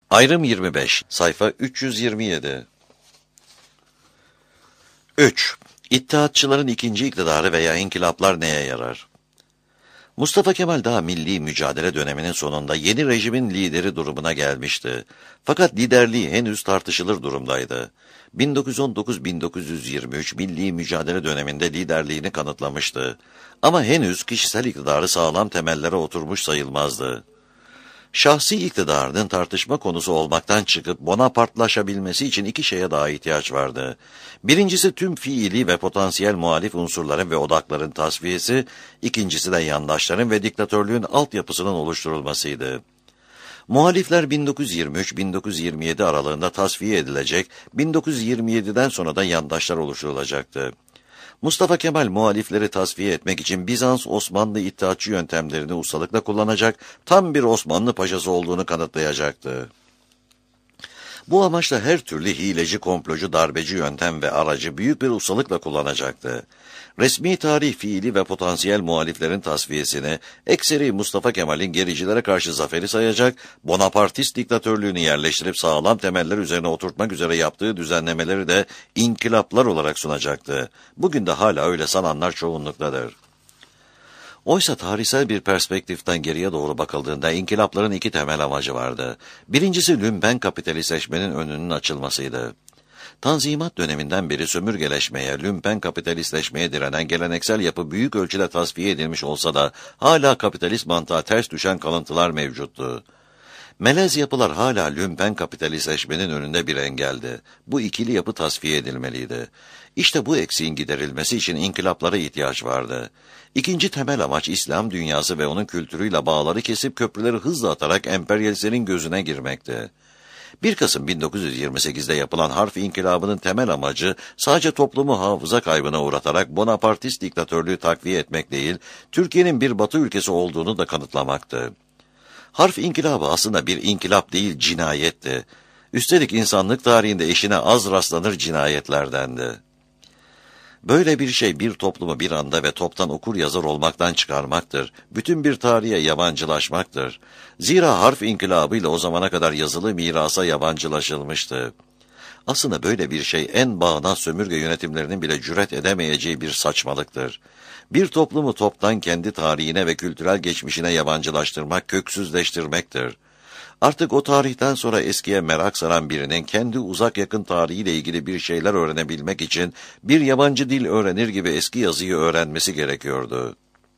Ayrım 25, sayfa 327. 3. İttihatçıların ikinci iktidarı veya inkılaplar neye yarar? Mustafa Kemal daha milli mücadele döneminin sonunda yeni rejimin lideri durumuna gelmişti. Fakat liderliği henüz tartışılır durumdaydı. 1919-1923 milli mücadele döneminde liderliğini kanıtlamıştı. Ama henüz kişisel iktidarı sağlam temellere oturmuş sayılmazdı. Şahsi iktidarının tartışma konusu olmaktan çıkıp Bonapartlaşabilmesi için iki şeye daha ihtiyaç vardı. Birincisi tüm fiili ve potansiyel muhalif unsurların ve odakların tasfiyesi, ikincisi de yandaşların ve diktatörlüğün altyapısının oluşturulmasıydı. Muhalifler 1923-1927 aralığında tasfiye edilecek, 1927'den sonra da yandaşlar oluşturulacaktı. Mustafa Kemal muhalifleri tasfiye etmek için Bizans-Osmanlı ittihatçı yöntemlerini ustalıkla kullanacak, tam bir Osmanlı paşası olduğunu kanıtlayacaktı. Bu amaçla her türlü hileci, komplocu, darbeci yöntem ve aracı büyük bir ustalıkla kullanacaktı. Resmi tarih fiili ve potansiyel muhaliflerin tasfiyesini, ekseri Mustafa Kemal'in gericilere karşı zaferi sayacak, Bonapartist diktatörlüğünü yerleştirip sağlam temeller üzerine oturtmak üzere yaptığı düzenlemeleri de inkılaplar olarak sunacaktı. Bugün de hala öyle sananlar çoğunluktadır. Oysa tarihsel bir perspektiften geriye doğru bakıldığında inkılapların iki temel amacı vardı. Birincisi lümpen kapitalistleşmenin önünün açılmasıydı. Tanzimat döneminden beri sömürgeleşmeye, lümpen kapitalistleşmeye direnen geleneksel yapı büyük ölçüde tasfiye edilmiş olsa da hala kapitalist mantığa ters düşen kalıntılar mevcuttu. Melez yapılar hala lümpen kapitalistleşmenin önünde bir engeldi. Bu ikili yapı tasfiye edilmeliydi. İşte bu eksiğin giderilmesi için inkılaplara ihtiyaç vardı. İkinci temel amaç İslam dünyası ve onun kültürüyle bağları kesip köprüleri hızla atarak emperyalistlerin gözüne girmekti. 1 Kasım 1928'de yapılan harf inkılabının temel amacı sadece toplumu hafıza kaybına uğratarak Bonapartist diktatörlüğü takviye etmek değil, Türkiye'nin bir batı ülkesi olduğunu da kanıtlamaktı. Harf inkılabı aslında bir inkılap değil, cinayetti. Üstelik insanlık tarihinde eşine az rastlanır cinayetlerdendi. Böyle bir şey bir toplumu bir anda ve toptan okur yazar olmaktan çıkarmaktır. Bütün bir tarihe yabancılaşmaktır. Zira harf inkılabıyla o zamana kadar yazılı mirasa yabancılaşılmıştı. Aslında böyle bir şey en bağnaz sömürge yönetimlerinin bile cüret edemeyeceği bir saçmalıktır. Bir toplumu toptan kendi tarihine ve kültürel geçmişine yabancılaştırmak, köksüzleştirmektir. Artık o tarihten sonra eskiye merak saran birinin kendi uzak yakın tarihiyle ilgili bir şeyler öğrenebilmek için bir yabancı dil öğrenir gibi eski yazıyı öğrenmesi gerekiyordu.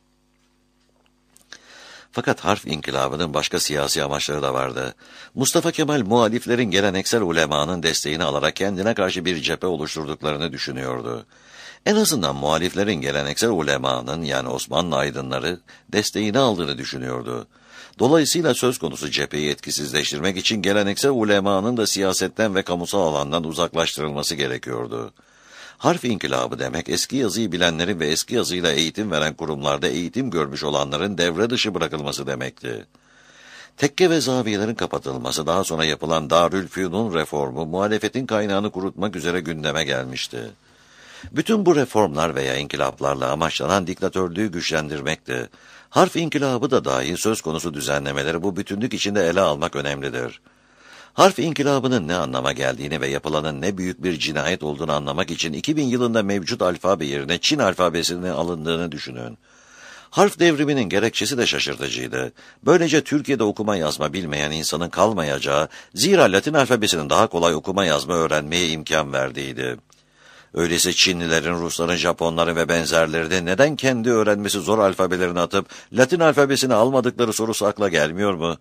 Fakat harf inkılabının başka siyasi amaçları da vardı. Mustafa Kemal muhaliflerin geleneksel ulemanın desteğini alarak kendine karşı bir cephe oluşturduklarını düşünüyordu. En azından muhaliflerin geleneksel ulemanın yani Osmanlı aydınları desteğini aldığını düşünüyordu. Dolayısıyla söz konusu cepheyi etkisizleştirmek için geleneksel ulemanın da siyasetten ve kamusal alandan uzaklaştırılması gerekiyordu. Harf inkılabı demek eski yazıyı bilenlerin ve eski yazıyla eğitim veren kurumlarda eğitim görmüş olanların devre dışı bırakılması demekti. Tekke ve zaviyelerin kapatılması, daha sonra yapılan Darülfünun reformu muhalefetin kaynağını kurutmak üzere gündeme gelmişti. Bütün bu reformlar veya inkılaplarla amaçlanan diktatörlüğü güçlendirmekti. Harf inkılabı da dahil söz konusu düzenlemeleri bu bütünlük içinde ele almak önemlidir. Harf inkılabının ne anlama geldiğini ve yapılanın ne büyük bir cinayet olduğunu anlamak için 2000 yılında mevcut alfabe yerine Çin alfabesinin alındığını düşünün. Harf devriminin gerekçesi de şaşırtıcıydı. Böylece Türkiye'de okuma yazma bilmeyen insanın kalmayacağı, zira Latin alfabesinin daha kolay okuma yazma öğrenmeye imkan verdiğiydi. Öyleyse Çinlilerin, Rusların, Japonların ve benzerleri de neden kendi öğrenmesi zor alfabelerini atıp Latin alfabesini almadıkları sorusu akla gelmiyor mu?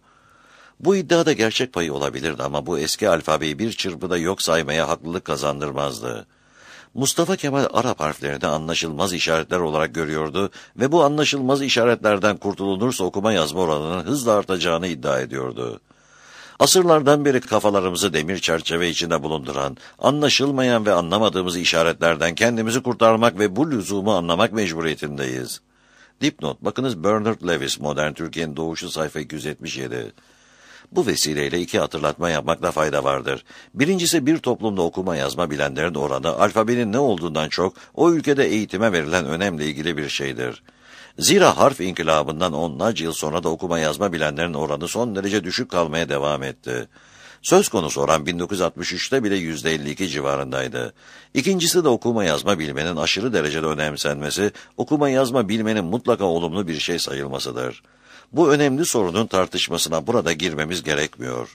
Bu iddiada gerçek payı olabilirdi ama bu eski alfabeyi bir çırpıda yok saymaya haklılık kazandırmazdı. Mustafa Kemal Arap harflerini anlaşılmaz işaretler olarak görüyordu ve bu anlaşılmaz işaretlerden kurtulunursa okuma yazma oranının hızla artacağını iddia ediyordu. Asırlardan beri kafalarımızı demir çerçeve içinde bulunduran, anlaşılmayan ve anlamadığımız işaretlerden kendimizi kurtarmak ve bu lüzumu anlamak mecburiyetindeyiz. Dipnot, bakınız Bernard Lewis, Modern Türkiye'nin Doğuşu sayfa 277. Bu vesileyle iki hatırlatma yapmakta fayda vardır. Birincisi bir toplumda okuma yazma bilenlerin oranı alfabenin ne olduğundan çok o ülkede eğitime verilen önemle ilgili bir şeydir. Zira harf inkılabından onlarca yıl sonra da okuma yazma bilenlerin oranı son derece düşük kalmaya devam etti. Söz konusu oran 1963'te bile %52 civarındaydı. İkincisi de okuma yazma bilmenin aşırı derecede önemsenmesi, okuma yazma bilmenin mutlaka olumlu bir şey sayılmasıdır. Bu önemli sorunun tartışmasına burada girmemiz gerekmiyor.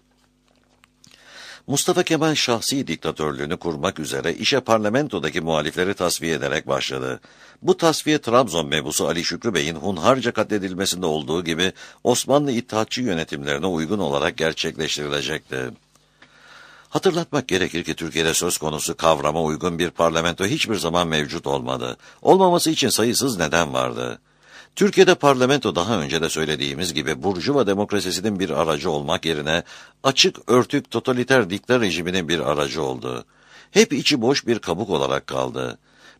Mustafa Kemal şahsi diktatörlüğünü kurmak üzere işe parlamentodaki muhalifleri tasfiye ederek başladı. Bu tasfiye Trabzon mebusu Ali Şükrü Bey'in hunharca katledilmesinde olduğu gibi Osmanlı İttihatçı yönetimlerine uygun olarak gerçekleştirilecekti. Hatırlatmak gerekir ki Türkiye'de söz konusu kavrama uygun bir parlamento hiçbir zaman mevcut olmadı. Olmaması için sayısız neden vardı. Türkiye'de parlamento daha önce de söylediğimiz gibi burjuva demokrasisinin bir aracı olmak yerine açık, örtük, totaliter dikta rejiminin bir aracı oldu. Hep içi boş bir kabuk olarak kaldı.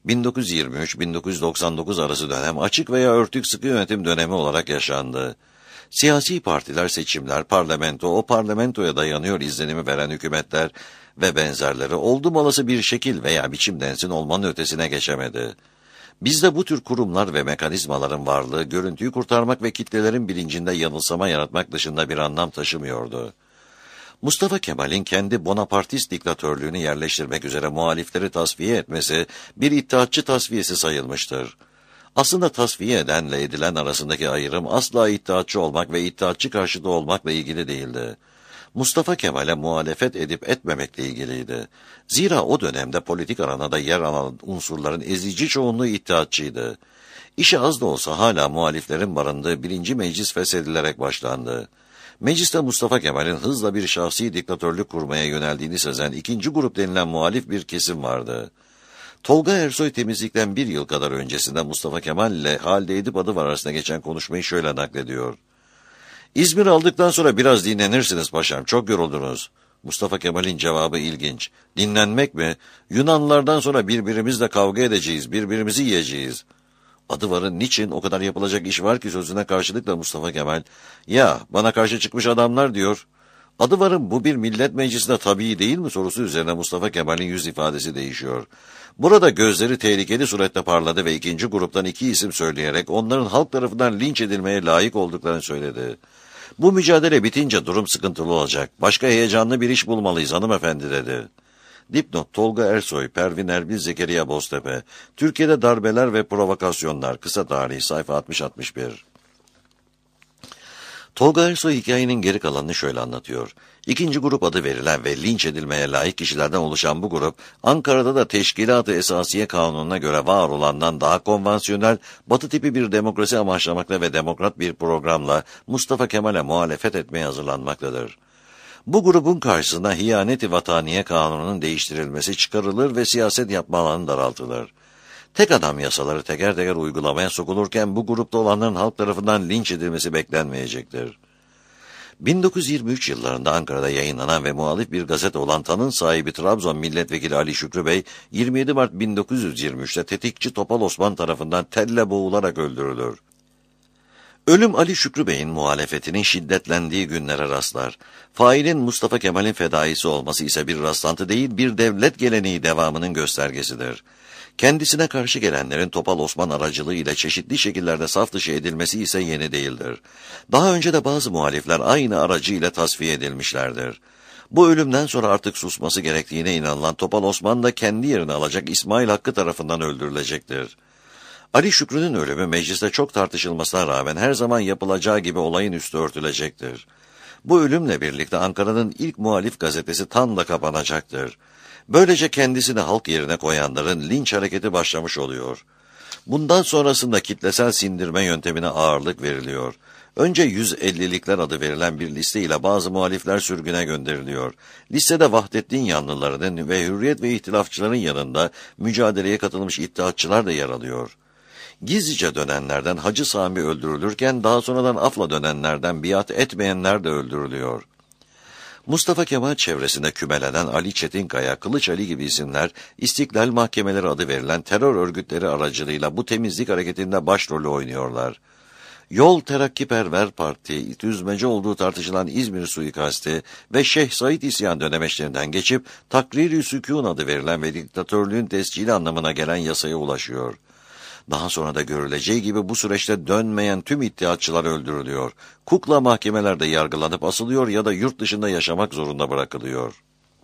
1923-1999 arası dönem açık veya örtük sıkı yönetim dönemi olarak yaşandı. Siyasi partiler, seçimler, parlamento, o parlamentoya dayanıyor izlenimi veren hükümetler ve benzerleri oldum olası bir şekil veya biçimdensin olmanın ötesine geçemedi. Bizde bu tür kurumlar ve mekanizmaların varlığı, görüntüyü kurtarmak ve kitlelerin bilincinde yanılsama yaratmak dışında bir anlam taşımıyordu. Mustafa Kemal'in kendi Bonapartist diktatörlüğünü yerleştirmek üzere muhalifleri tasfiye etmesi, bir iddiatçı tasfiyesi sayılmıştır. Aslında tasfiye edenle edilen arasındaki ayrım asla iddiatçı olmak ve iddiatçı karşıtı olmakla ilgili değildi. Mustafa Kemal'e muhalefet edip etmemekle ilgiliydi. Zira o dönemde politik aranada yer alan unsurların ezici çoğunluğu iddiatçıydı. İşi az da olsa hala muhaliflerin barındığı 1. Meclis feshedilerek başlandı. Mecliste Mustafa Kemal'in hızla bir şahsi diktatörlük kurmaya yöneldiğini sezen 2. grup denilen muhalif bir kesim vardı. Tolga Ersoy temizlikten 1 yıl kadar öncesinde Mustafa Kemal ile Halide Edip Adıvar arasında geçen konuşmayı şöyle naklediyor. İzmir aldıktan sonra biraz dinlenirsiniz paşam, çok yoruldunuz. Mustafa Kemal'in cevabı ilginç. Dinlenmek mi? Yunanlılardan sonra birbirimizle kavga edeceğiz, birbirimizi yiyeceğiz. Adıvar'ın niçin o kadar yapılacak iş var ki sözüne karşılıkla Mustafa Kemal, ya bana karşı çıkmış adamlar diyor. Adıvar'ın bu bir millet meclisinde tabii değil mi sorusu üzerine Mustafa Kemal'in yüz ifadesi değişiyor. Burada gözleri tehlikeli surette parladı ve 2. gruptan 2 isim söyleyerek onların halk tarafından linç edilmeye layık olduklarını söyledi. Bu mücadele bitince durum sıkıntılı olacak. Başka heyecanlı bir iş bulmalıyız hanımefendi dedi. Dipnot Tolga Ersoy, Pervin Erbil, Zekeriya Boztepe. Türkiye'de darbeler ve provokasyonlar. Kısa tarih sayfa 60-61. Tolga Ersoy hikayenin geri kalanını şöyle anlatıyor. 2. grup adı verilen ve linç edilmeye layık kişilerden oluşan bu grup, Ankara'da da Teşkilat-ı Esasiye Kanunu'na göre var olandan daha konvansiyonel, batı tipi bir demokrasi amaçlamakla ve demokrat bir programla Mustafa Kemal'e muhalefet etmeye hazırlanmaktadır. Bu grubun karşısına Hiyanet-i Vataniye Kanunu'nun değiştirilmesi çıkarılır ve siyaset yapma alanı daraltılır. Tek adam yasaları teker teker uygulamaya sokulurken bu grupta olanların halk tarafından linç edilmesi beklenmeyecektir. 1923 yıllarında Ankara'da yayınlanan ve muhalif bir gazete olan Tan'ın sahibi Trabzon Milletvekili Ali Şükrü Bey, 27 Mart 1923'te tetikçi Topal Osman tarafından telle boğularak öldürülür. Ölüm Ali Şükrü Bey'in muhalefetinin şiddetlendiği günlere rastlar. Failin Mustafa Kemal'in fedaisi olması ise bir rastlantı değil, bir devlet geleneği devamının göstergesidir. Kendisine karşı gelenlerin Topal Osman aracılığı ile çeşitli şekillerde saf dışı edilmesi ise yeni değildir. Daha önce de bazı muhalifler aynı aracı ile tasfiye edilmişlerdir. Bu ölümden sonra artık susması gerektiğine inanılan Topal Osman da kendi yerini alacak İsmail Hakkı tarafından öldürülecektir. Ali Şükrü'nün ölümü mecliste çok tartışılmasına rağmen her zaman yapılacağı gibi olayın üstü örtülecektir. Bu ölümle birlikte Ankara'nın ilk muhalif gazetesi Tan da kapanacaktır. Böylece kendisini halk yerine koyanların linç hareketi başlamış oluyor. Bundan sonrasında kitlesel sindirme yöntemine ağırlık veriliyor. Önce 150'likler adı verilen bir liste ile bazı muhalifler sürgüne gönderiliyor. Listede Vahdettin yanlılarının ve Hürriyet ve İhtilafçıların yanında mücadeleye katılmış iddiatçılar da yer alıyor. Gizlice dönenlerden Hacı Sami öldürülürken daha sonradan afla dönenlerden biat etmeyenler de öldürülüyor. Mustafa Kemal çevresinde kümelenen Ali Çetinkaya, Kılıç Ali gibi isimler İstiklal Mahkemeleri adı verilen terör örgütleri aracılığıyla bu temizlik hareketinde başrolü oynuyorlar. Yol Terakkiperver Parti, düzmece olduğu tartışılan İzmir suikasti ve Şeyh Said isyan dönemeçlerinden geçip Takrir-i Sükûn adı verilen ve diktatörlüğün tescili anlamına gelen yasaya ulaşıyor. Daha sonra da görüleceği gibi bu süreçte dönmeyen tüm iddiatçılar öldürülüyor. Kukla mahkemelerde yargılanıp asılıyor ya da yurt dışında yaşamak zorunda bırakılıyor.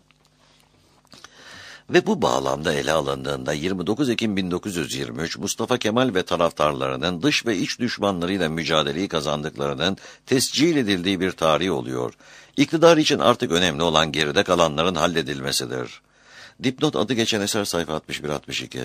Ve bu bağlamda ele alındığında 29 Ekim 1923 Mustafa Kemal ve taraftarlarının dış ve iç düşmanlarıyla mücadeleyi kazandıklarının tescil edildiği bir tarih oluyor. İktidar için artık önemli olan geride kalanların halledilmesidir. Dipnot adı geçen eser sayfa 61-62.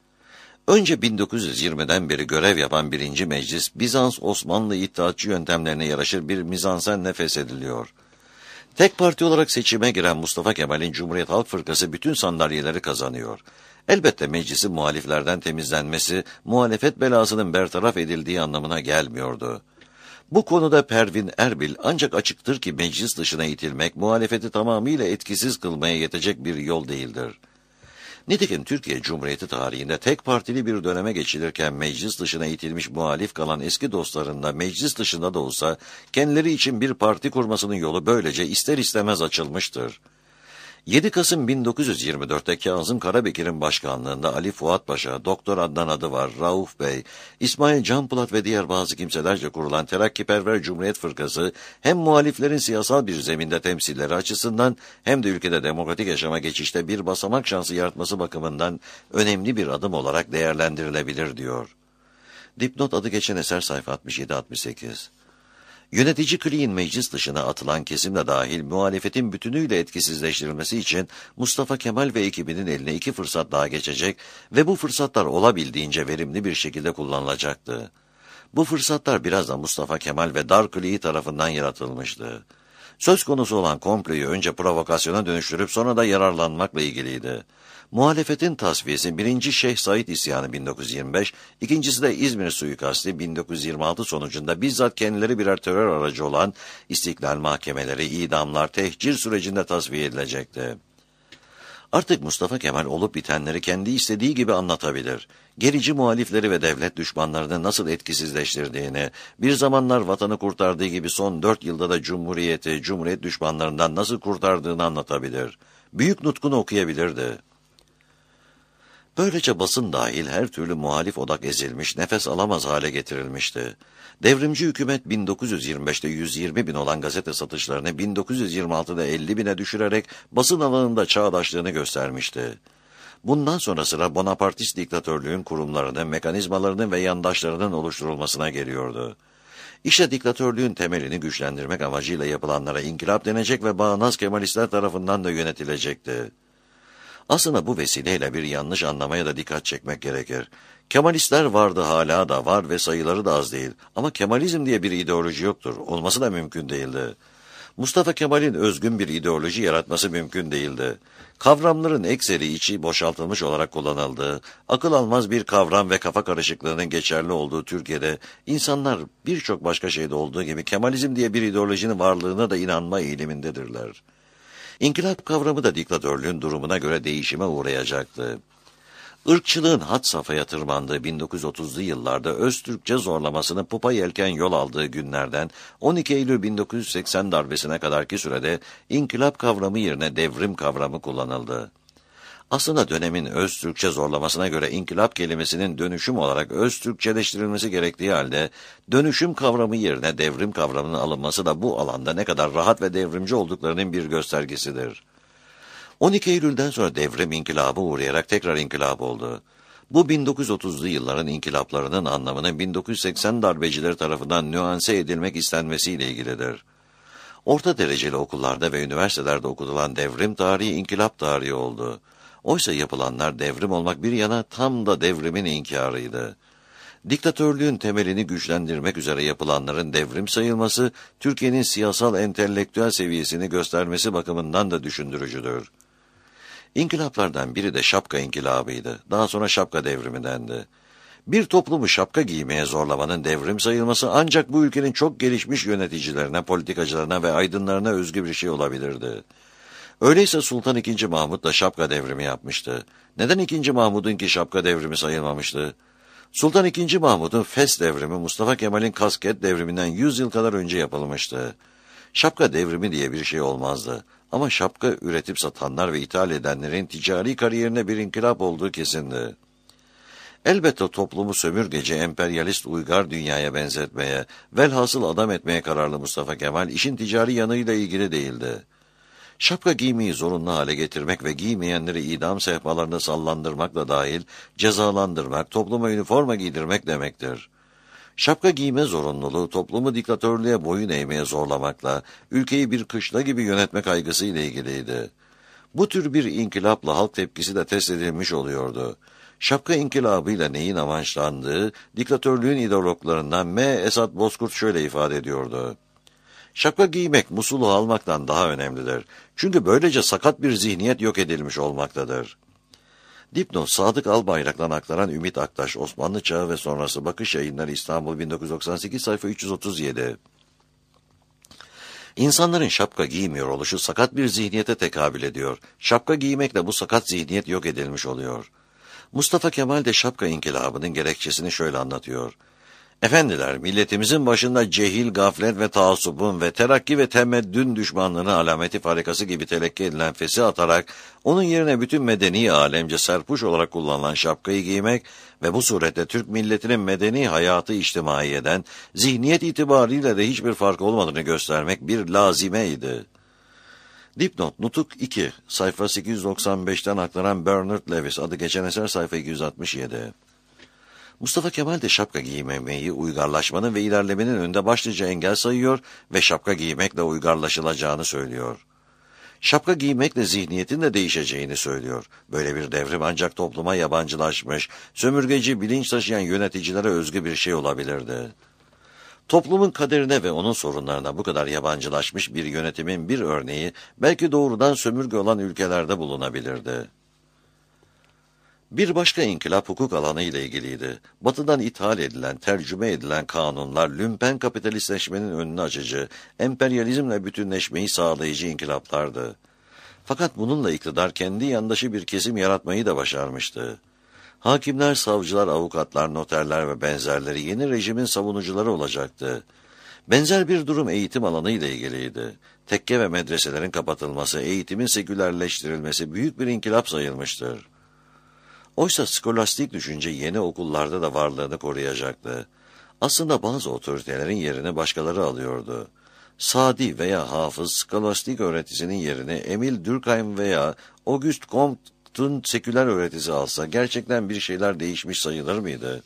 Önce 1920'den beri görev yapan 1. Meclis, Bizans-Osmanlı iddiatçı yöntemlerine yaraşır bir mizansenle feshediliyor. Tek parti olarak seçime giren Mustafa Kemal'in Cumhuriyet Halk Fırkası bütün sandalyeleri kazanıyor. Elbette meclisin muhaliflerden temizlenmesi, muhalefet belasının bertaraf edildiği anlamına gelmiyordu. Bu konuda Pervin Erbil ancak açıktır ki meclis dışına itilmek, muhalefeti tamamıyla etkisiz kılmaya yetecek bir yol değildir. Nitekim Türkiye Cumhuriyeti tarihinde tek partili bir döneme geçilirken meclis dışına itilmiş muhalif kalan eski dostlarında meclis dışında da olsa kendileri için bir parti kurmasının yolu böylece ister istemez açılmıştır. 7 Kasım 1924'te Kazım Karabekir'in başkanlığında Ali Fuat Paşa, Doktor Adnan Adıvar, Rauf Bey, İsmail Canpolat ve diğer bazı kimselerce kurulan Terakkiperver Cumhuriyet Fırkası hem muhaliflerin siyasal bir zeminde temsilleri açısından hem de ülkede demokratik yaşama geçişte bir basamak şansı yaratması bakımından önemli bir adım olarak değerlendirilebilir diyor. Dipnot adı geçen eser sayfa 67-68. Yönetici kliğin meclis dışına atılan kesimle dahil muhalefetin bütünüyle etkisizleştirilmesi için Mustafa Kemal ve ekibinin eline 2 fırsat daha geçecek ve bu fırsatlar olabildiğince verimli bir şekilde kullanılacaktı. Bu fırsatlar biraz da Mustafa Kemal ve dar kliği tarafından yaratılmıştı. Söz konusu olan komployu önce provokasyona dönüştürüp sonra da yararlanmakla ilgiliydi. Muhalefetin tasfiyesi 1. Şeyh Said isyanı 1925, ikincisi de İzmir suikasti 1926 sonucunda bizzat kendileri birer terör aracı olan istiklal mahkemeleri, idamlar, tehcir sürecinde tasfiye edilecekti. Artık Mustafa Kemal olup bitenleri kendi istediği gibi anlatabilir. Gerici muhalifleri ve devlet düşmanlarını nasıl etkisizleştirdiğini, bir zamanlar vatanı kurtardığı gibi son 4 yılda da Cumhuriyet düşmanlarından nasıl kurtardığını anlatabilir. Büyük nutkunu okuyabilirdi. Böylece basın dahil her türlü muhalif odak ezilmiş, nefes alamaz hale getirilmişti. Devrimci hükümet 1925'te 120 bin olan gazete satışlarını 1926'da 50 bine düşürerek basın alanında çağdaşlığını göstermişti. Bundan sonra sıra Bonapartist diktatörlüğün kurumlarının, mekanizmalarının ve yandaşlarının oluşturulmasına geliyordu. İşte diktatörlüğün temelini güçlendirmek amacıyla yapılanlara inkılap denecek ve bağnaz Kemalistler tarafından da yönetilecekti. Aslında bu vesileyle bir yanlış anlamaya da dikkat çekmek gerekir. Kemalistler vardı, hala da var ve sayıları da az değil. Ama Kemalizm diye bir ideoloji yoktur. Olması da mümkün değildi. Mustafa Kemal'in özgün bir ideoloji yaratması mümkün değildi. Kavramların ekseri içi boşaltılmış olarak kullanıldığı, akıl almaz bir kavram ve kafa karışıklığının geçerli olduğu Türkiye'de insanlar birçok başka şeyde olduğu gibi Kemalizm diye bir ideolojinin varlığına da inanma eğilimindedirler. İnkılap kavramı da diktatörlüğün durumuna göre değişime uğrayacaktı. Irkçılığın had safhaya tırmandığı 1930'lu yıllarda Öztürkçe zorlamasının pupa yelken yol aldığı günlerden 12 Eylül 1980 darbesine kadarki sürede inkılap kavramı yerine devrim kavramı kullanıldı. Aslında dönemin Öztürkçe zorlamasına göre inkılap kelimesinin dönüşüm olarak Öztürkçeleştirilmesi gerektiği halde dönüşüm kavramı yerine devrim kavramının alınması da bu alanda ne kadar rahat ve devrimci olduklarının bir göstergesidir. 12 Eylül'den sonra devrim inkılaba uğrayarak tekrar inkılap oldu. Bu 1930'lu yılların inkılaplarının anlamının 1980 darbecileri tarafından nüanse edilmek istenmesiyle ilgilidir. Orta dereceli okullarda ve üniversitelerde okutulan devrim tarihi inkılap tarihi oldu. Oysa yapılanlar devrim olmak bir yana tam da devrimin inkarıydı. Diktatörlüğün temelini güçlendirmek üzere yapılanların devrim sayılması, Türkiye'nin siyasal entelektüel seviyesini göstermesi bakımından da düşündürücüdür. İnkılaplardan biri de şapka inkılabıydı. Daha sonra şapka devrimi dendi. Bir toplumu şapka giymeye zorlamanın devrim sayılması ancak bu ülkenin çok gelişmiş yöneticilerine, politikacılarına ve aydınlarına özgü bir şey olabilirdi. Öyleyse Sultan II. Mahmud da şapka devrimi yapmıştı. Neden II. Mahmud'unki şapka devrimi sayılmamıştı? Sultan II. Mahmud'un Fes devrimi Mustafa Kemal'in kasket devriminden 100 yıl kadar önce yapılmıştı. Şapka devrimi diye bir şey olmazdı. Ama şapka üretip satanlar ve ithal edenlerin ticari kariyerine bir inkılap olduğu kesindi. Elbette toplumu sömürgeci, emperyalist uygar dünyaya benzetmeye, velhasıl adam etmeye kararlı Mustafa Kemal, işin ticari yanıyla ilgili değildi. Şapka giymeyi zorunlu hale getirmek ve giymeyenleri idam sehpalarında sallandırmakla dahil cezalandırmak, topluma üniforma giydirmek demektir. Şapka giyme zorunluluğu toplumu diktatörlüğe boyun eğmeye zorlamakla, ülkeyi bir kışla gibi yönetme kaygısıyla ilgiliydi. Bu tür bir inkılapla halk tepkisi de test edilmiş oluyordu. Şapka inkılabıyla neyin amaçlandığı, diktatörlüğün ideologlarından M. Esat Bozkurt şöyle ifade ediyordu. Şapka giymek musulu almaktan daha önemlidir. Çünkü böylece sakat bir zihniyet yok edilmiş olmaktadır. Dipnot Sadık Albayrak'tan aktaran Ümit Aktaş, Osmanlı Çağı ve Sonrası, Bakış Yayınları, İstanbul 1998, sayfa 337. İnsanların şapka giymiyor oluşu sakat bir zihniyete tekabül ediyor. Şapka giymekle bu sakat zihniyet yok edilmiş oluyor. Mustafa Kemal de şapka inkılabının gerekçesini şöyle anlatıyor. Efendiler, milletimizin başında cehil, gaflet ve taassubun ve terakki ve temeddün düşmanlığının alameti farikası gibi telekki edilen fesi atarak, onun yerine bütün medeni alemce serpuş olarak kullanılan şapkayı giymek ve bu surette Türk milletinin medeni hayatı içtimaiyeden, zihniyet itibariyle de hiçbir fark olmadığını göstermek bir lazimeydi. Dipnot Nutuk 2, sayfa 895'ten aktaran Bernard Lewis, adı geçen eser, sayfa 267. Mustafa Kemal de şapka giymemeyi uygarlaşmanın ve ilerlemenin önünde başlıca engel sayıyor ve şapka giymekle uygarlaşılacağını söylüyor. Şapka giymekle zihniyetin de değişeceğini söylüyor. Böyle bir devrim ancak topluma yabancılaşmış, sömürgeci bilinç taşıyan yöneticilere özgü bir şey olabilirdi. Toplumun kaderine ve onun sorunlarına bu kadar yabancılaşmış bir yönetimin bir örneği belki doğrudan sömürge olan ülkelerde bulunabilirdi. Bir başka inkılap hukuk alanı ile ilgiliydi. Batı'dan ithal edilen, tercüme edilen kanunlar, lümpen kapitalistleşmenin önünü açıcı, emperyalizmle bütünleşmeyi sağlayıcı inkılaplardı. Fakat bununla iktidar kendi yandaşı bir kesim yaratmayı da başarmıştı. Hakimler, savcılar, avukatlar, noterler ve benzerleri yeni rejimin savunucuları olacaktı. Benzer bir durum eğitim alanı ile ilgiliydi. Tekke ve medreselerin kapatılması, eğitimin sekülerleştirilmesi büyük bir inkılap sayılmıştır. Oysa skolastik düşünce yeni okullarda da varlığını koruyacaktı. Aslında bazı otoritelerin yerini başkaları alıyordu. Sadi veya Hafız skolastik öğretisinin yerini Emil Durkheim veya Auguste Comte'un seküler öğretisi alsa gerçekten bir şeyler değişmiş sayılır mıydı?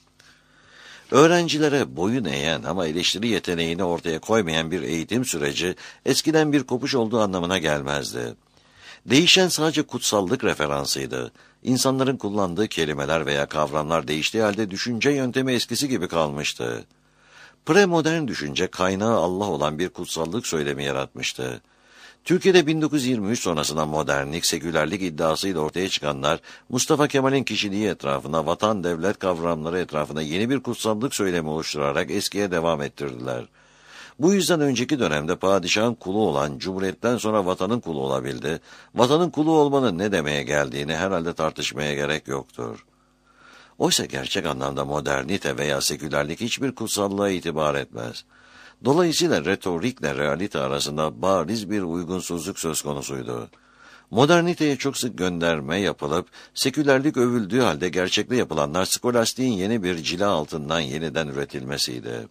Öğrencilere boyun eğen ama eleştiri yeteneğini ortaya koymayan bir eğitim süreci eskiden bir kopuş olduğu anlamına gelmezdi. Değişen sadece kutsallık referansıydı. İnsanların kullandığı kelimeler veya kavramlar değiştiği halde düşünce yöntemi eskisi gibi kalmıştı. Premodern düşünce kaynağı Allah olan bir kutsallık söylemi yaratmıştı. Türkiye'de 1923 sonrasında modernlik, sekülerlik iddiasıyla ortaya çıkanlar, Mustafa Kemal'in kişiliği etrafına, vatan, devlet kavramları etrafına yeni bir kutsallık söylemi oluşturarak eskiye devam ettirdiler. Bu yüzden önceki dönemde padişahın kulu olan Cumhuriyet'ten sonra vatanın kulu olabildi. Vatanın kulu olmanın ne demeye geldiğini herhalde tartışmaya gerek yoktur. Oysa gerçek anlamda modernite veya sekülerlik hiçbir kutsallığa itibar etmez. Dolayısıyla retorikle realite arasında bariz bir uygunsuzluk söz konusuydu. Moderniteye çok sık gönderme yapılıp, sekülerlik övüldüğü halde gerçekte yapılanlar skolastiğin yeni bir cila altından yeniden üretilmesiydi.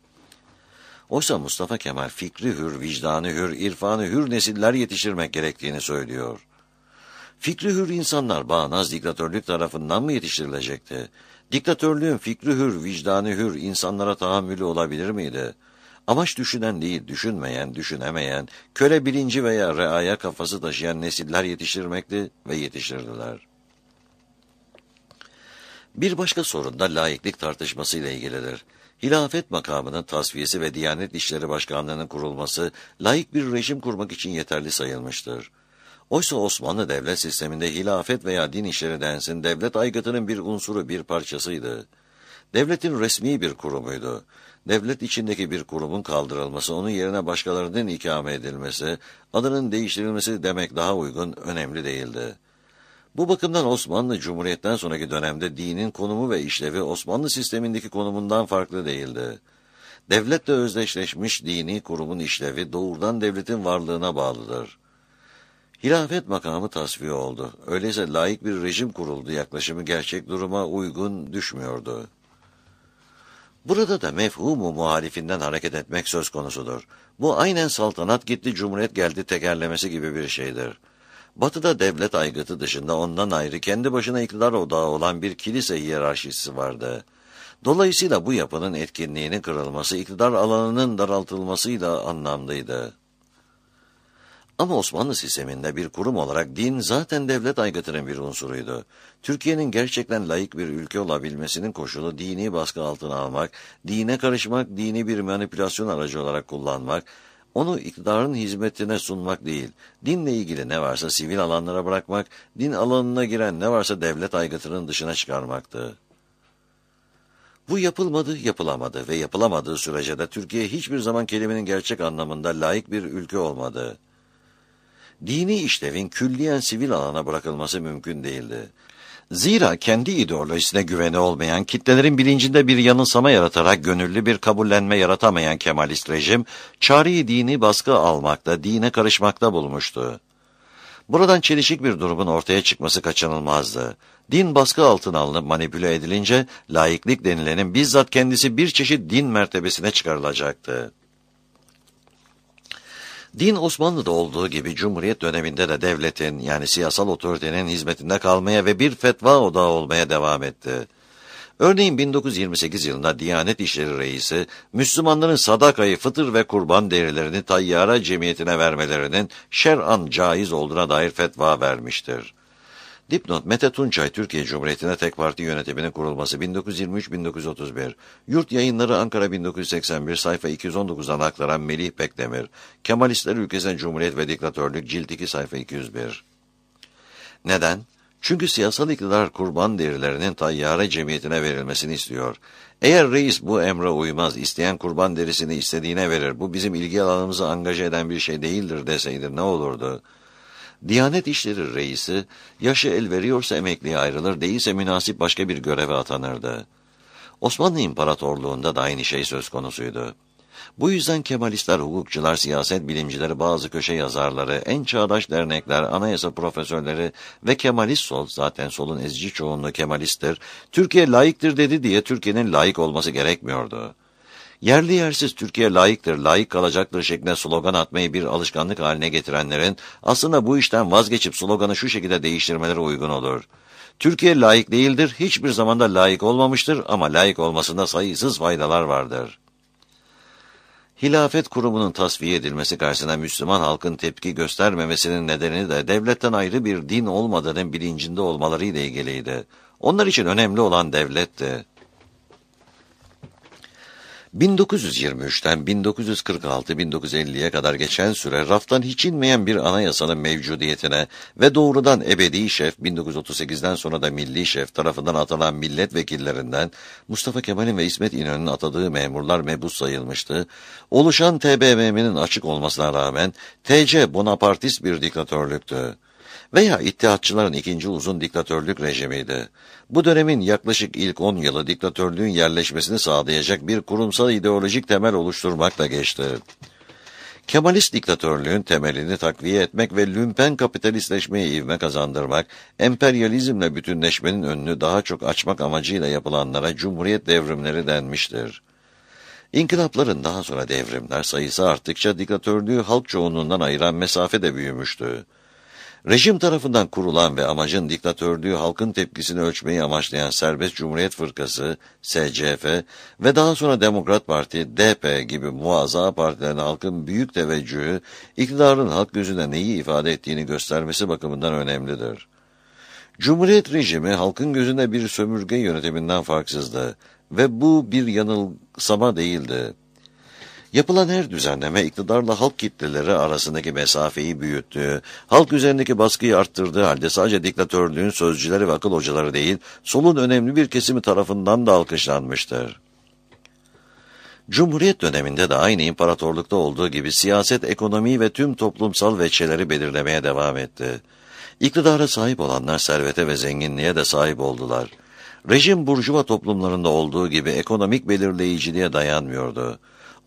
Oysa Mustafa Kemal fikri hür, vicdanı hür, irfanı hür nesiller yetiştirmek gerektiğini söylüyor. Fikri hür insanlar bağnaz diktatörlük tarafından mı yetiştirilecekti? Diktatörlüğün fikri hür, vicdanı hür insanlara tahammülü olabilir miydi? Amaç düşünen değil, düşünmeyen, düşünemeyen, köle bilinci veya reaya kafası taşıyan nesiller yetiştirmekti ve yetiştirdiler. Bir başka sorun da laiklik tartışmasıyla ilgilidir. Hilafet makamının tasfiyesi ve Diyanet İşleri Başkanlığı'nın kurulması, laik bir rejim kurmak için yeterli sayılmıştır. Oysa Osmanlı devlet sisteminde hilafet veya din işleri densin, devlet aygıtının bir unsuru, bir parçasıydı. Devletin resmi bir kurumuydu. Devlet içindeki bir kurumun kaldırılması, onun yerine başkalarının ikame edilmesi, adının değiştirilmesi demek daha uygun, önemli değildi. Bu bakımdan Osmanlı Cumhuriyet'ten sonraki dönemde dinin konumu ve işlevi Osmanlı sistemindeki konumundan farklı değildi. Devletle özdeşleşmiş dini kurumun işlevi doğrudan devletin varlığına bağlıdır. Hilafet makamı tasfiye oldu. Öyleyse laik bir rejim kuruldu yaklaşımı gerçek duruma uygun düşmüyordu. Burada da mefhumu muhalifinden hareket etmek söz konusudur. Bu aynen saltanat gitti, cumhuriyet geldi tekerlemesi gibi bir şeydir. Batı'da devlet aygıtı dışında ondan ayrı kendi başına iktidar odağı olan bir kilise hiyerarşisi vardı. Dolayısıyla bu yapının etkinliğinin kırılması, iktidar alanının daraltılmasıyla anlamlıydı. Ama Osmanlı sisteminde bir kurum olarak din zaten devlet aygıtının bir unsuruydu. Türkiye'nin gerçekten laik bir ülke olabilmesinin koşulu dini baskı altına almak, dine karışmak, dini bir manipülasyon aracı olarak kullanmak, onu iktidarın hizmetine sunmak değil, dinle ilgili ne varsa sivil alanlara bırakmak, din alanına giren ne varsa devlet aygıtının dışına çıkarmaktı. Bu yapılmadı, yapılamadı ve yapılamadığı sürece de Türkiye hiçbir zaman kelimenin gerçek anlamında laik bir ülke olmadı. Dini işlevin külliyen sivil alana bırakılması mümkün değildi. Zira kendi ideolojisine güveni olmayan, kitlelerin bilincinde bir yanılsama yaratarak gönüllü bir kabullenme yaratamayan Kemalist rejim, çareyi dini baskı almakta, dine karışmakta bulmuştu. Buradan çelişik bir durumun ortaya çıkması kaçınılmazdı. Din baskı altına alınıp manipüle edilince, laiklik denilenin bizzat kendisi bir çeşit din mertebesine çıkarılacaktı. Din Osmanlı'da olduğu gibi Cumhuriyet döneminde de devletin yani siyasal otoritenin hizmetinde kalmaya ve bir fetva odağı olmaya devam etti. Örneğin 1928 yılında Diyanet İşleri Reisi, Müslümanların sadakayı, fıtır ve kurban derilerini tayyara cemiyetine vermelerinin şer'an caiz olduğuna dair fetva vermiştir. Dipnot: Mete Tunçay, Türkiye Cumhuriyeti'ne tek parti yönetiminin kurulması 1923-1931. Yurt Yayınları, Ankara 1981, sayfa 219'dan aktaran Melih Bekdemir. Kemalistler ülkesine Cumhuriyet ve Diktatörlük, cilt 2, sayfa 201. Neden? Çünkü siyasal iktidar kurban derilerinin tayyare cemiyetine verilmesini istiyor. Eğer reis bu emre uymaz, isteyen kurban derisini istediğine verir, bu bizim ilgi alanımızı angaje eden bir şey değildir deseydi ne olurdu? Diyanet İşleri Reisi, yaşı el veriyorsa emekliye ayrılır, değilse münasip başka bir göreve atanırdı. Osmanlı İmparatorluğu'nda da aynı şey söz konusuydu. Bu yüzden Kemalistler, hukukçular, siyaset bilimcileri, bazı köşe yazarları, en çağdaş dernekler, anayasa profesörleri ve Kemalist sol, zaten solun ezici çoğunluğu Kemalisttir, Türkiye layıktır dedi diye Türkiye'nin layık olması gerekmiyordu. Yerli yersiz Türkiye layıktır, layık kalacaktır şeklinde slogan atmayı bir alışkanlık haline getirenlerin aslında bu işten vazgeçip sloganı şu şekilde değiştirmeleri uygun olur. Türkiye layık değildir, hiçbir zamanda layık olmamıştır ama layık olmasında sayısız faydalar vardır. Hilafet kurumunun tasfiye edilmesi karşısında Müslüman halkın tepki göstermemesinin nedeni de devletten ayrı bir din olmadığının bilincinde olmalarıyla ilgiliydi. Onlar için önemli olan devletti. 1923'ten 1946-1950'ye kadar geçen süre raftan hiç inmeyen bir anayasanın mevcudiyetine ve doğrudan ebedi şef 1938'den sonra da milli şef tarafından atanan milletvekillerinden Mustafa Kemal'in ve İsmet İnönü'nün atadığı memurlar mebus sayılmıştı. Oluşan TBMM'nin açık olmasına rağmen TC Bonapartist bir diktatörlüktü. Veya İttihatçıların ikinci uzun diktatörlük rejimiydi. Bu dönemin yaklaşık ilk 10 yılı diktatörlüğün yerleşmesini sağlayacak bir kurumsal ideolojik temel oluşturmakla geçti. Kemalist diktatörlüğün temelini takviye etmek ve lümpen kapitalistleşmeye ivme kazandırmak, emperyalizmle bütünleşmenin önünü daha çok açmak amacıyla yapılanlara Cumhuriyet devrimleri denmiştir. İnkılapların daha sonra devrimler sayısı arttıkça diktatörlüğü halk çoğunluğundan ayıran mesafe de büyümüştü. Rejim tarafından kurulan ve amacın diktatörlüğü halkın tepkisini ölçmeyi amaçlayan Serbest Cumhuriyet Fırkası, SCF ve daha sonra Demokrat Parti, DP gibi muazza partilerine halkın büyük teveccühü, iktidarın halk gözünde neyi ifade ettiğini göstermesi bakımından önemlidir. Cumhuriyet rejimi halkın gözünde bir sömürge yönetiminden farksızdı ve bu bir yanılsama değildi. Yapılan her düzenleme iktidarla halk kitleleri arasındaki mesafeyi büyüttü, halk üzerindeki baskıyı arttırdığı halde sadece diktatörlüğün sözcüleri ve akıl hocaları değil, solun önemli bir kesimi tarafından da alkışlanmıştır. Cumhuriyet döneminde de aynı imparatorlukta olduğu gibi siyaset, ekonomi ve tüm toplumsal veçeleri belirlemeye devam etti. İktidara sahip olanlar servete ve zenginliğe de sahip oldular. Rejim burjuva toplumlarında olduğu gibi ekonomik belirleyiciliğe dayanmıyordu.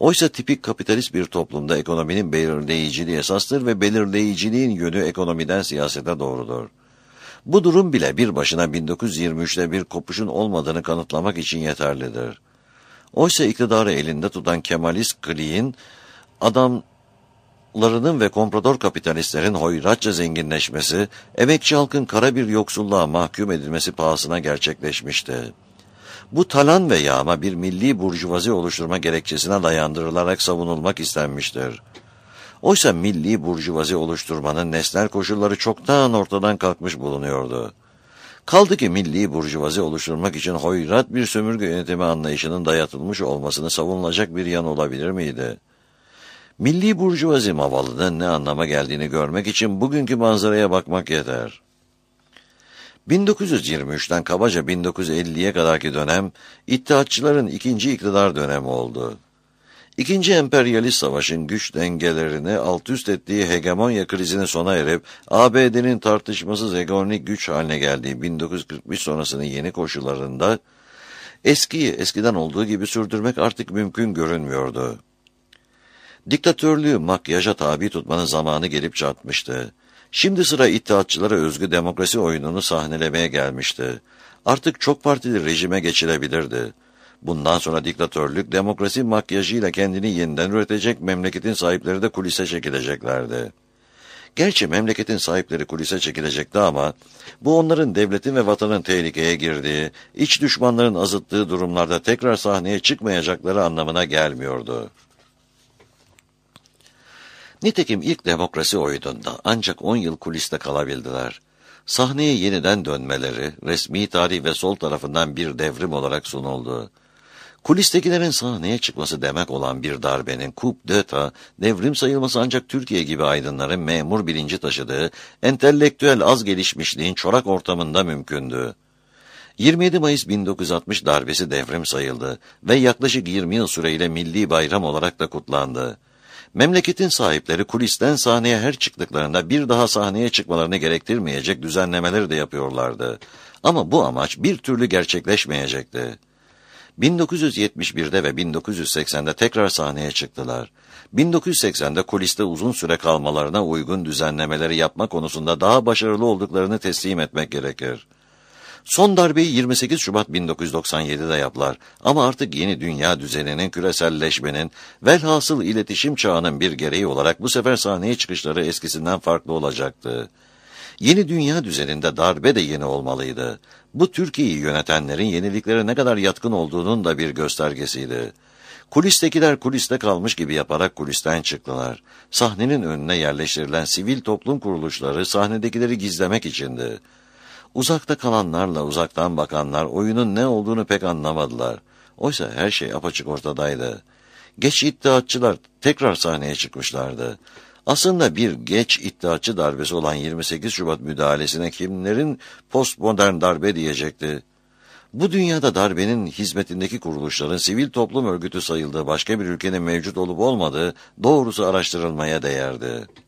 Oysa tipik kapitalist bir toplumda ekonominin belirleyiciliği esastır ve belirleyiciliğin yönü ekonomiden siyasete doğrudur. Bu durum bile bir başına 1923'te bir kopuşun olmadığını kanıtlamak için yeterlidir. Oysa iktidarı elinde tutan Kemalist kliğin adamlarının ve komprador kapitalistlerin hoyratça zenginleşmesi, emekçi halkın kara bir yoksulluğa mahkum edilmesi pahasına gerçekleşmişti. Bu talan ve yağma bir milli burjuvazi oluşturma gerekçesine dayandırılarak savunulmak istenmiştir. Oysa milli burjuvazi oluşturmanın nesnel koşulları çoktan ortadan kalkmış bulunuyordu. Kaldı ki milli burjuvazi oluşturmak için hoyrat bir sömürge yönetimi anlayışının dayatılmış olmasını savunulacak bir yan olabilir miydi? Milli burjuvazi mavalının ne anlama geldiğini görmek için bugünkü manzaraya bakmak yeter. 1923'ten kabaca 1950'ye kadarki dönem, İttihatçıların ikinci iktidar dönemi oldu. İkinci emperyalist savaşın güç dengelerini alt üst ettiği hegemonya krizinin sona erip, ABD'nin tartışmasız hegemonik güç haline geldiği 1945 sonrasının yeni koşullarında, eskiden olduğu gibi sürdürmek artık mümkün görünmüyordu. Diktatörlüğü makyaja tabi tutmanın zamanı gelip çatmıştı. Şimdi sıra İttihatçılara özgü demokrasi oyununu sahnelemeye gelmişti. Artık çok partili rejime geçilebilirdi. Bundan sonra diktatörlük, demokrasi makyajıyla kendini yeniden üretecek, memleketin sahipleri de kulise çekileceklerdi. Gerçi memleketin sahipleri kulise çekilecekti ama bu onların devletin ve vatanın tehlikeye girdiği, iç düşmanların azıttığı durumlarda tekrar sahneye çıkmayacakları anlamına gelmiyordu. Nitekim ilk demokrasi oyununda ancak 10 yıl kuliste kalabildiler. Sahneye yeniden dönmeleri, resmi tarih ve sol tarafından bir devrim olarak sunuldu. Kulistekilerin sahneye çıkması demek olan bir darbenin coup d'etat, devrim sayılması ancak Türkiye gibi aydınların memur bilinci taşıdığı, entelektüel az gelişmişliğin çorak ortamında mümkündü. 27 Mayıs 1960 darbesi devrim sayıldı ve yaklaşık 20 yıl süreyle milli bayram olarak da kutlandı. Memleketin sahipleri kulisten sahneye her çıktıklarında bir daha sahneye çıkmalarını gerektirmeyecek düzenlemeleri de yapıyorlardı. Ama bu amaç bir türlü gerçekleşmeyecekti. 1971'de ve 1980'de tekrar sahneye çıktılar. 1980'de kuliste uzun süre kalmalarına uygun düzenlemeleri yapma konusunda daha başarılı olduklarını teslim etmek gerekir. Son darbeyi 28 Şubat 1997'de yaptılar ama artık yeni dünya düzeninin, küreselleşmenin, velhasıl iletişim çağının bir gereği olarak bu sefer sahneye çıkışları eskisinden farklı olacaktı. Yeni dünya düzeninde darbe de yeni olmalıydı. Bu Türkiye'yi yönetenlerin yeniliklere ne kadar yatkın olduğunun da bir göstergesiydi. Kulistekiler kuliste kalmış gibi yaparak kulisten çıktılar. Sahnenin önüne yerleştirilen sivil toplum kuruluşları sahnedekileri gizlemek içindi. Uzakta kalanlarla uzaktan bakanlar oyunun ne olduğunu pek anlamadılar. Oysa her şey apaçık ortadaydı. Geç İttihatçılar tekrar sahneye çıkmışlardı. Aslında bir geç İttihatçı darbesi olan 28 Şubat müdahalesine kimlerin postmodern darbe diyecekti? Bu dünyada darbenin hizmetindeki kuruluşların sivil toplum örgütü sayıldığı başka bir ülkenin mevcut olup olmadığı doğrusu araştırılmaya değerdi.